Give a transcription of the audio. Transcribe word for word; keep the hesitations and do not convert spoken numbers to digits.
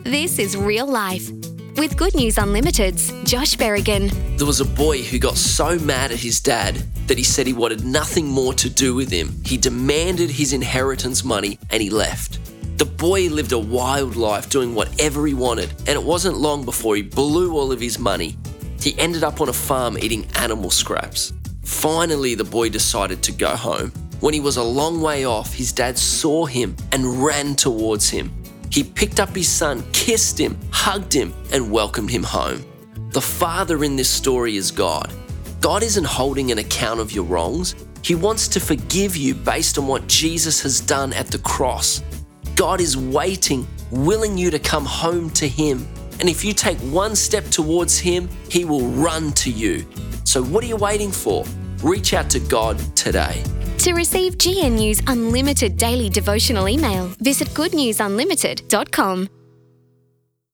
This is Real Life. With Good News Unlimited's Josh Berrigan. There was a boy who got so mad at his dad that he said he wanted nothing more to do with him. He demanded his inheritance money and he left. The boy lived a wild life doing whatever he wanted, and it wasn't long before he blew all of his money. He ended up on a farm eating animal scraps. Finally, the boy decided to go home. When he was a long way off, his dad saw him and ran towards him. He picked up his son, kissed him, hugged him, and welcomed him home. The father in this story is God. God isn't holding an account of your wrongs. He wants to forgive you based on what Jesus has done at the cross. God is waiting, willing you to come home to Him. And if you take one step towards Him, He will run to you. So what are you waiting for? Reach out to God today. To receive G N News Unlimited daily devotional email, visit good news unlimited dot com.